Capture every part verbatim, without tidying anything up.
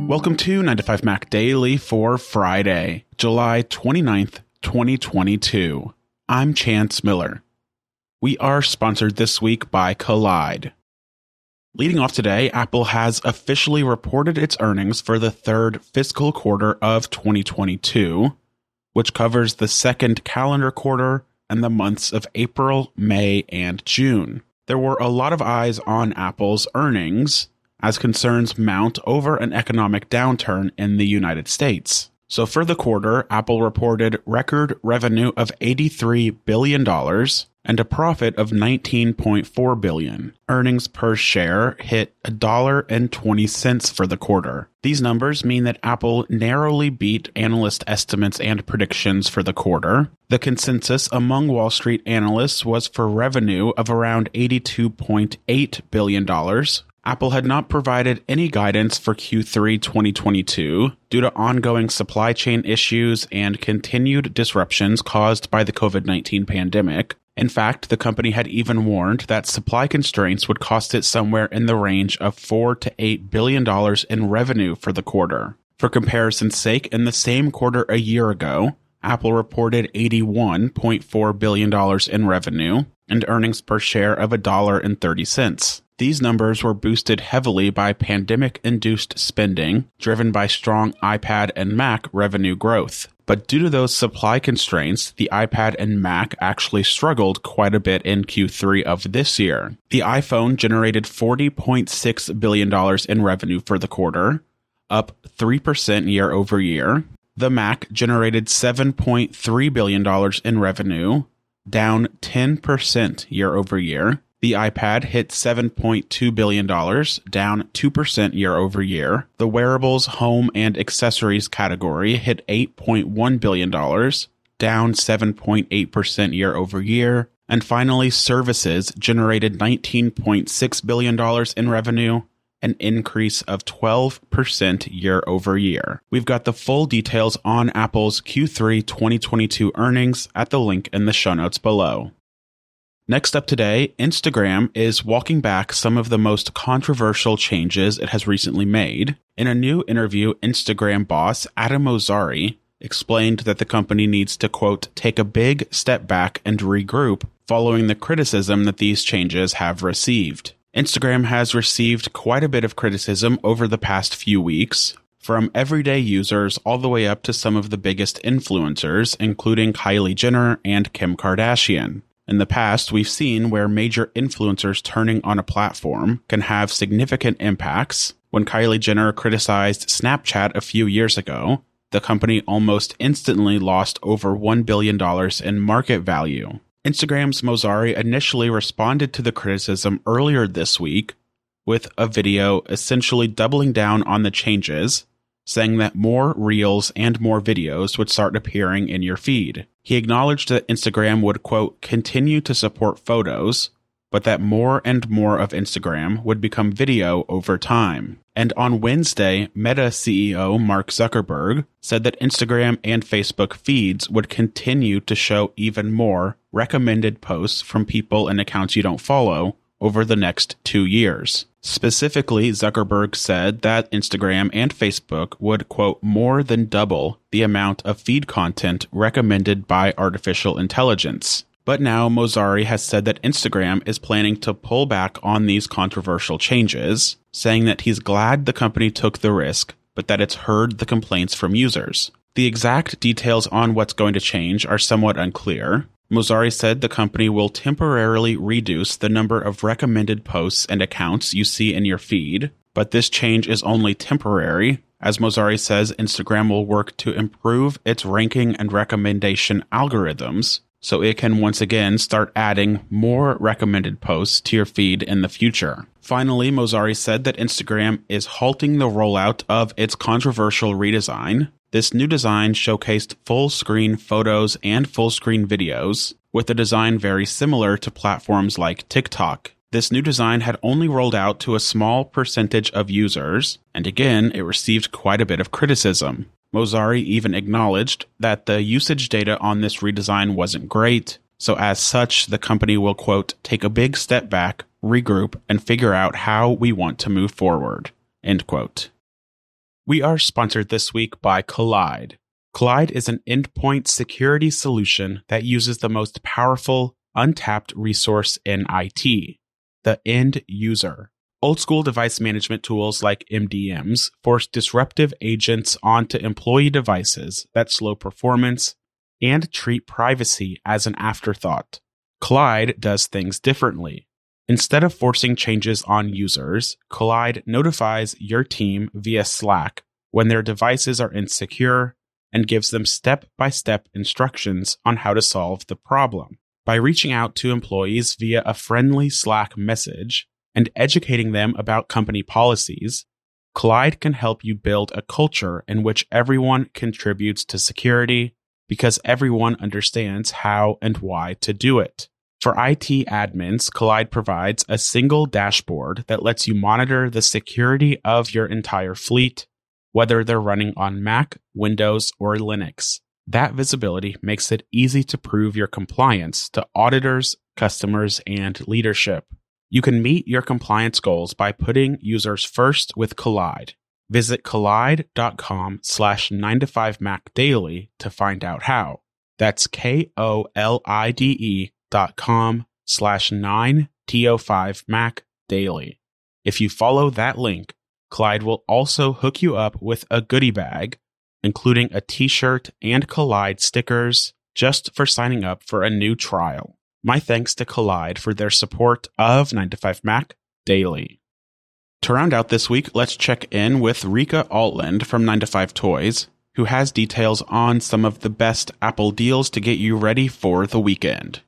Welcome to nine to five Mac Daily for Friday, July twenty-ninth, twenty twenty-two. I'm Chance Miller. We are sponsored this week by Collide. Leading off today, Apple has officially reported its earnings for the third fiscal quarter of twenty twenty-two, which covers the second calendar quarter and the months of April, May, and June. There were a lot of eyes on Apple's earnings as concerns mount over an economic downturn in the United States. So for the quarter, Apple reported record revenue of eighty-three billion dollars and a profit of nineteen point four billion dollars. Earnings per share hit one dollar and twenty cents for the quarter. These numbers mean that Apple narrowly beat analyst estimates and predictions for the quarter. The consensus among Wall Street analysts was for revenue of around eighty-two point eight billion dollars. Apple had not provided any guidance for Q three twenty twenty-two due to ongoing supply chain issues and continued disruptions caused by the covid nineteen pandemic. In fact, the company had even warned that supply constraints would cost it somewhere in the range of four to eight billion dollars in revenue for the quarter. For comparison's sake, in the same quarter a year ago, Apple reported eighty-one point four billion dollars in revenue and earnings per share of one dollar and thirty cents. These numbers were boosted heavily by pandemic-induced spending, driven by strong iPad and Mac revenue growth. But due to those supply constraints, the iPad and Mac actually struggled quite a bit in Q three of this year. The iPhone generated forty point six billion dollars in revenue for the quarter, up three percent year over year. The Mac generated seven point three billion dollars in revenue, down ten percent year over year. The iPad hit seven point two billion dollars, down two percent year over year. The wearables, home, and accessories category hit eight point one billion dollars, down seven point eight percent year over year. And finally, services generated nineteen point six billion dollars in revenue, an increase of twelve percent year over year. We've got the full details on Apple's Q three twenty twenty-two earnings at the link in the show notes below. Next up today, Instagram is walking back some of the most controversial changes it has recently made. In a new interview, Instagram boss Adam Mosseri explained that the company needs to, quote, take a big step back and regroup following the criticism that these changes have received. Instagram has received quite a bit of criticism over the past few weeks, from everyday users all the way up to some of the biggest influencers, including Kylie Jenner and Kim Kardashian. In the past, we've seen where major influencers turning on a platform can have significant impacts. When Kylie Jenner criticized Snapchat a few years ago, the company almost instantly lost over one billion dollars in market value. Instagram's Mosseri initially responded to the criticism earlier this week with a video essentially doubling down on the changes, saying that more reels and more videos would start appearing in your feed. He acknowledged that Instagram would, quote, continue to support photos, but that more and more of Instagram would become video over time. And on Wednesday, Meta C E O Mark Zuckerberg said that Instagram and Facebook feeds would continue to show even more recommended posts from people and accounts you don't follow over the next two years. Specifically, Zuckerberg said that Instagram and Facebook would, quote, more than double the amount of feed content recommended by artificial intelligence. But now Mosseri has said that Instagram is planning to pull back on these controversial changes, saying that he's glad the company took the risk, but that it's heard the complaints from users. The exact details on what's going to change are somewhat unclear. Mosseri said the company will temporarily reduce the number of recommended posts and accounts you see in your feed, but this change is only temporary. As Mosseri says, Instagram will work to improve its ranking and recommendation algorithms so it can once again start adding more recommended posts to your feed in the future. Finally, Mosseri said that Instagram is halting the rollout of its controversial redesign. This new design showcased full-screen photos and full-screen videos, with a design very similar to platforms like TikTok. This new design had only rolled out to a small percentage of users, and again, it received quite a bit of criticism. Mosseri even acknowledged that the usage data on this redesign wasn't great, so as such, the company will, quote, take a big step back, regroup, and figure out how we want to move forward, end quote. We are sponsored this week by Kolide. Kolide is an endpoint security solution that uses the most powerful, untapped resource in I T, the end user. Old-school device management tools like M D Ms force disruptive agents onto employee devices that slow performance and treat privacy as an afterthought. Kolide does things differently. Instead of forcing changes on users, Kolide notifies your team via Slack when their devices are insecure and gives them step-by-step instructions on how to solve the problem. By reaching out to employees via a friendly Slack message and educating them about company policies, Kolide can help you build a culture in which everyone contributes to security because everyone understands how and why to do it. For I T admins, Kolide provides a single dashboard that lets you monitor the security of your entire fleet, whether they're running on Mac, Windows, or Linux. That visibility makes it easy to prove your compliance to auditors, customers, and leadership. You can meet your compliance goals by putting users first with Kolide. Visit kolide.com slash 9 to 5 Mac daily to find out how. That's K-O-L-I-D-E dot com slash 9 T O 5 Mac daily. If you follow that link, Kolide will also hook you up with a goodie bag, including a t-shirt and Kolide stickers, just for signing up for a new trial. My thanks to Kolide for their support of nine to five Mac Daily. To round out this week, let's check in with Rika Altland from nine to five Toys, who has details on some of the best Apple deals to get you ready for the weekend.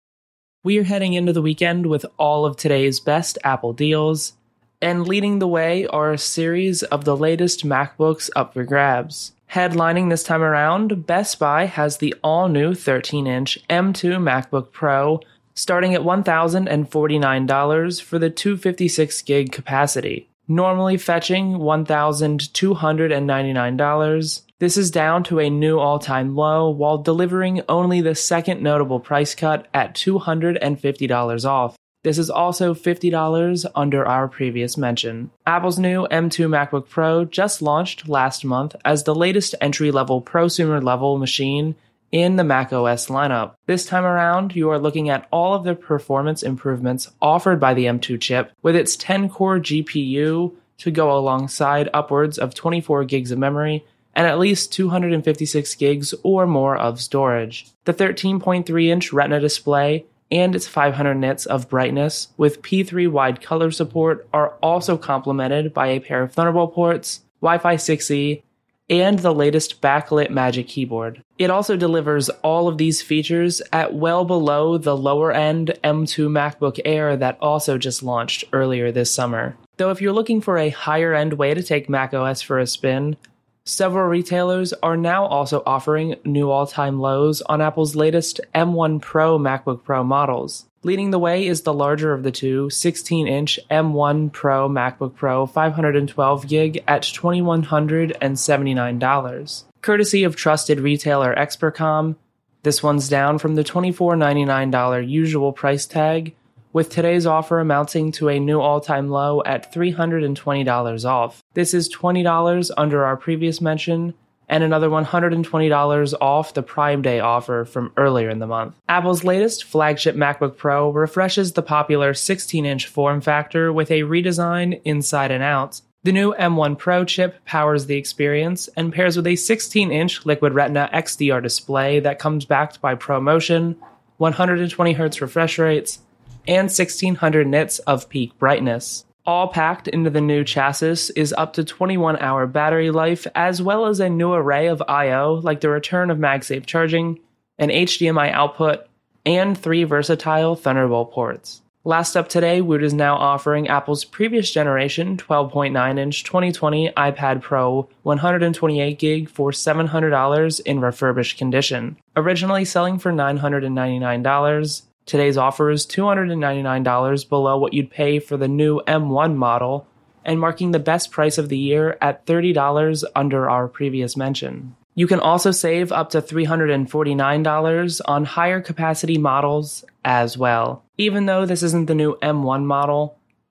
We are heading into the weekend with all of today's best Apple deals, and leading the way are a series of the latest MacBooks up for grabs. Headlining this time around, Best Buy has the all-new thirteen inch M two MacBook Pro starting at one thousand forty-nine dollars for the two hundred fifty-six gig capacity, normally fetching one thousand two hundred ninety-nine dollars. This is down to a new all-time low while delivering only the second notable price cut at two hundred fifty dollars off. This is also fifty dollars under our previous mention. Apple's new M two MacBook Pro just launched last month as the latest entry-level prosumer-level machine in the macOS lineup. This time around, you are looking at all of the performance improvements offered by the M two chip, with its ten core G P U to go alongside upwards of twenty-four gigs of memory and at least two hundred fifty-six gigs or more of storage. The thirteen point three inch Retina display and its five hundred nits of brightness with P three wide color support are also complemented by a pair of Thunderbolt ports, Wi-Fi six E, and the latest backlit Magic Keyboard. It also delivers all of these features at well below the lower-end M two MacBook Air that also just launched earlier this summer. Though if you're looking for a higher-end way to take macOS for a spin, several retailers are now also offering new all-time lows on Apple's latest M one Pro MacBook Pro models. Leading the way is the larger of the two, sixteen inch M one Pro MacBook Pro five hundred twelve gig at two thousand one hundred seventy-nine dollars. Courtesy of trusted retailer Expercom, this one's down from the twenty-four ninety-nine dollars usual price tag, with today's offer amounting to a new all-time low at three hundred twenty dollars off. This is twenty dollars under our previous mention, and another one hundred twenty dollars off the Prime Day offer from earlier in the month. Apple's latest flagship MacBook Pro refreshes the popular sixteen inch form factor with a redesign inside and out. The new M one Pro chip powers the experience and pairs with a sixteen inch Liquid Retina X D R display that comes backed by ProMotion, one hundred twenty hertz refresh rates, and sixteen hundred nits of peak brightness. All packed into the new chassis is up to twenty-one hour battery life, as well as a new array of I O like the return of MagSafe charging, an H D M I output, and three versatile Thunderbolt ports. Last up today, Woot is now offering Apple's previous generation twelve point nine inch twenty twenty iPad Pro one hundred twenty-eight gig for seven hundred dollars in refurbished condition. Originally selling for nine hundred ninety-nine dollars, today's offer is two hundred ninety-nine dollars below what you'd pay for the new M one model, and marking the best price of the year at thirty dollars under our previous mention. You can also save up to three hundred forty-nine dollars on higher capacity models as well. Even though this isn't the new M one model,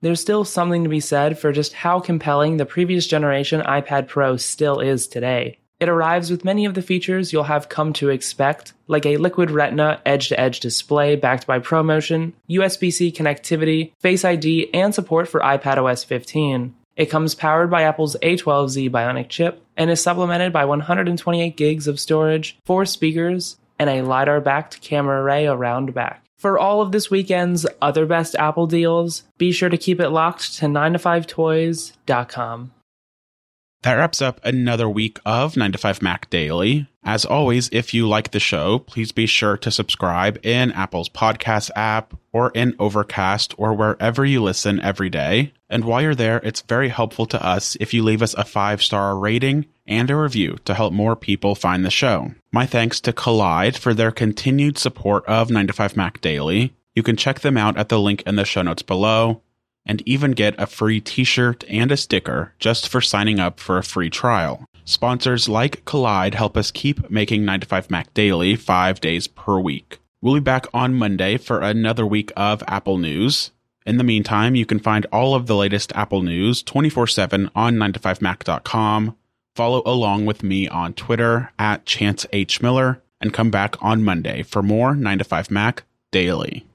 there's still something to be said for just how compelling the previous generation iPad Pro still is today. It arrives with many of the features you'll have come to expect, like a Liquid Retina edge-to-edge display backed by ProMotion, U S B C connectivity, Face I D, and support for iPadOS fifteen. It comes powered by Apple's A twelve Z Bionic chip, and is supplemented by one hundred twenty-eight gigs of storage, four speakers, and a LiDAR-backed camera array around back. For all of this weekend's other best Apple deals, be sure to keep it locked to nine to five toys dot com. That wraps up another week of nine to five Mac Daily. As always, if you like the show, please be sure to subscribe in Apple's podcast app or in Overcast or wherever you listen every day. And while you're there, it's very helpful to us if you leave us a five-star rating and a review to help more people find the show. My thanks to Collide for their continued support of nine to five Mac Daily. You can check them out at the link in the show notes below, and even get a free t-shirt and a sticker just for signing up for a free trial. Sponsors like Collide help us keep making nine to five Mac Daily five days per week. We'll be back on Monday for another week of Apple news. In the meantime, you can find all of the latest Apple news twenty-four seven on nine to five mac dot com. Follow along with me on Twitter at Chance H. Miller, and come back on Monday for more nine to five Mac Daily.